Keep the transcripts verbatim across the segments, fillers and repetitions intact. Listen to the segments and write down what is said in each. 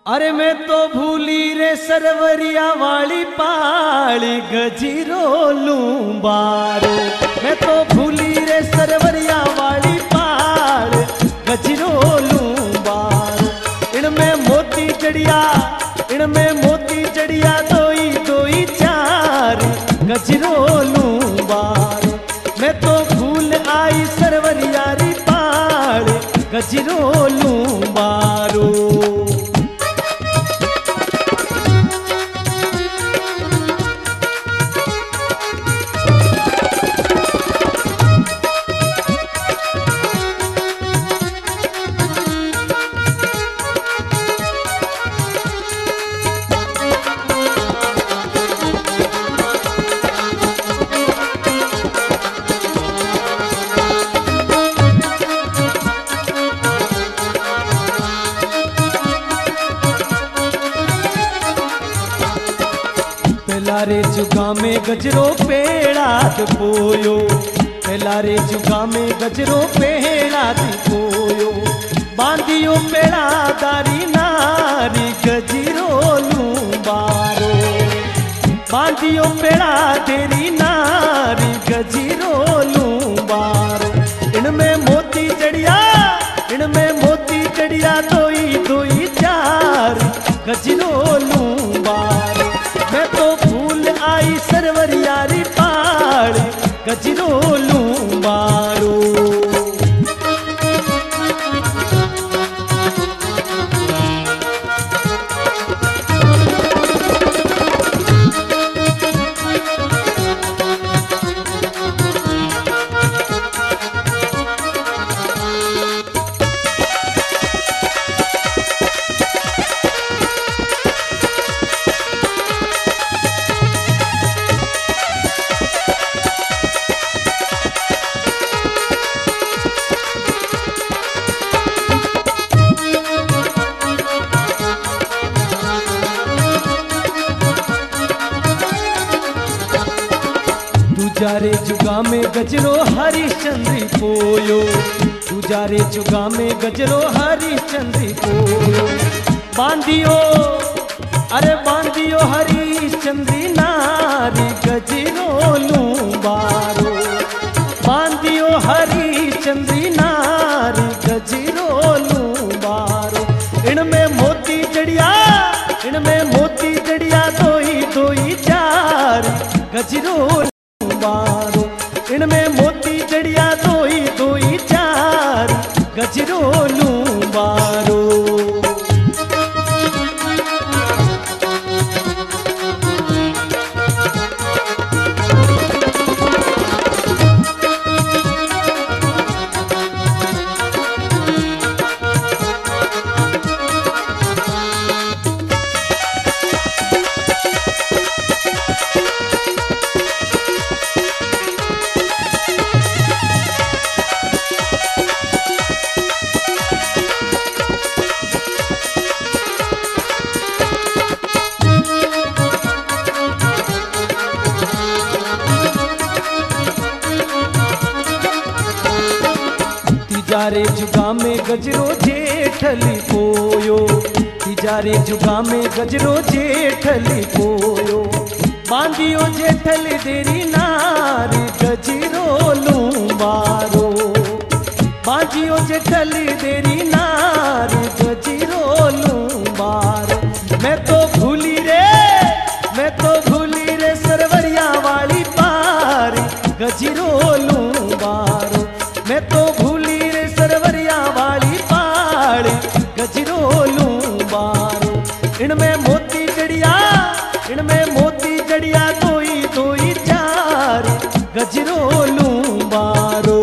अरे मैं तो भूली रे सरवरिया वाली पाली गजीरो लूंबारो। मैं तो भूली रे सरवरिया वाली पाल गजीरो लूंबारो। इनमें मोती चढ़िया इनमें मोती चढ़िया दोई दोई चार गजरो लूंबारो। मैं तो भूल आई सरवरिया री पाल गजरो लूंबारो। रे जुगा में गजरो पेड़ा पोयो। पहला रे जुगा में गजरो पेड़ा पोयो। बांधियो पेड़ा दारी नारी गजरो लूंबारो। बांधियो पेड़ा तेरी नारी गजरो लूंबारो। इनमें मोती चढ़िया इनमें मोती चढ़िया दोई दोई चार गजरो लूंबारो। मैं तो भूल आई सरवरिया री पाल गजरो लूंबारो। तुजारे जुगा में गजरो हरिश्चंद्री पोयो। तुजारे जुगा में गजरो हरिश्चंद्री पोयो। बांधियो अरे बांधियो हरिश्चंद्री नारी गजरो लूंबारो। बांधियो हरिश्चंद्री नारी गजरो लूंबारो। इनमें मोती चढ़िया इनमें मोती चढ़िया दोई दोई चार गजरो लूंबारो। इनमें मोती चढ़िया दोई दोई चार गजरो लूंबारो। तिजारे जुगा में गजरो जेठली पोयो। तिजारे जुगा में गजरो जेठली पोयो। बांधियो जेठली देरी नारी गजरो लूंबारो। बांधियो जेठली देरी नारी गजरो लूंबारो। मैं तो भूली रे मैं तो भूली रे सरवरिया वाली पार गजरो लूंबारो। मैं तो भूली सरवरिया वाली पाल गजरो लूंबारो। इनमें मोती चढ़िया इनमें मोती चढ़िया दोई दोई चार गजरो लूंबारो।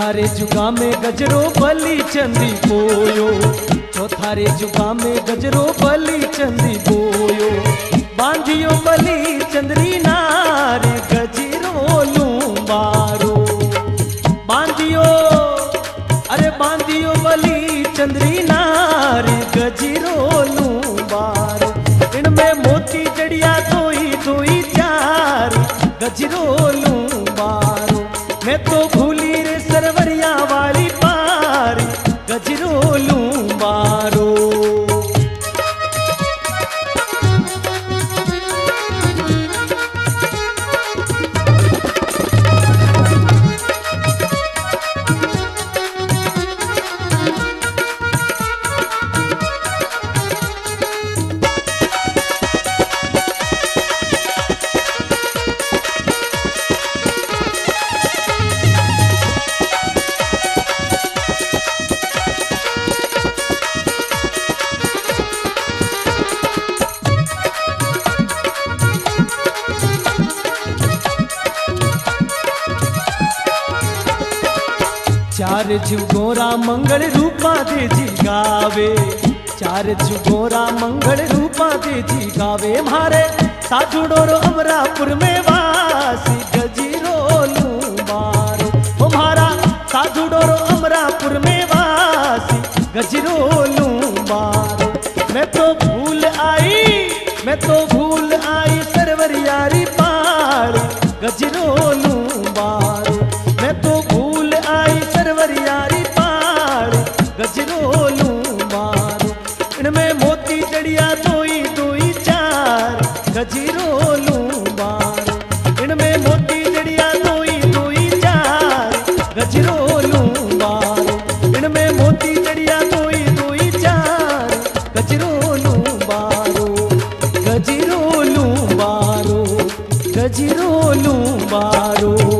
चौथा रे जुगा में गजरो बली चंदी पोयो, चौथा रे जुगा में गजरो बली चंदी पोयो। बांधियो बली चंदरी नार गजरो लूंबारो, बांधियो अरे बांधियो बली चंदरी नार गजरो लूंबारो। इनमें मोती जड़िया दोई दोई चार गजरो लूंबारो। मैं तो भूली रे सरवरिया वाली पार गजरो लूंबारो। चार जुगोरा मंगल रूपा दे जी गावे, चार जुगोरा मंगल रूपा दे जी गावे। म्हारे साधुडोरो अमरापुर में वासी गजरो लूंबारो। तुम्हारा साधुडोरो अमरापुर में वासी गजरो लूंबारो। मैं तो भूल आई, मैं तो भूल आई सरवरियारी पार गजरो लूंबारो। मैं तो भूल आई सरवरियारी पार गजरो लूंबारो। इनमें मोती जड़िया दोई दोई चार गजरो लूंबारो। इनमें मोती जड़िया दोई दोई चार गजरो लूंबारो। इनमें मोती जड़िया दोई दोई चार गजरो लूंबारो। गजरो लूंबारो, गजरो लूंबारो।